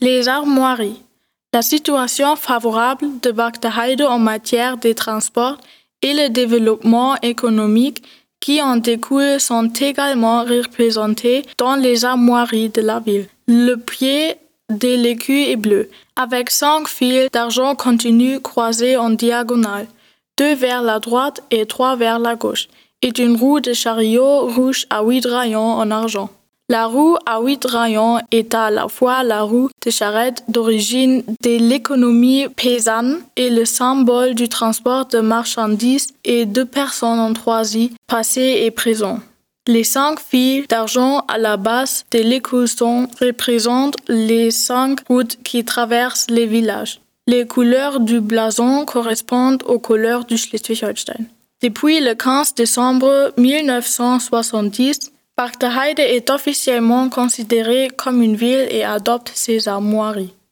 Les armoiries. La situation favorable de Bargteheide en matière de transport et le développement économique qui en découle sont également représentés dans les armoiries de la ville. Le pied de l'écu est bleu, avec 5 fils d'argent continu croisés en diagonale, 2 vers la droite et 3 vers la gauche, et une roue de chariot rouge à 8 rayons en argent. La roue à 8 rayons est à la fois la roue de charrette d'origine de l'économie paysanne et le symbole du transport de marchandises et de personnes en Troisie, passé et présent. Les 5 fils d'argent à la base de l'écusson représentent les 5 routes qui traversent les villages. Les couleurs du blason correspondent aux couleurs du Schleswig-Holstein. Depuis le 15 décembre 1970, Bargteheide est officiellement considérée comme une ville et adopte ses armoiries.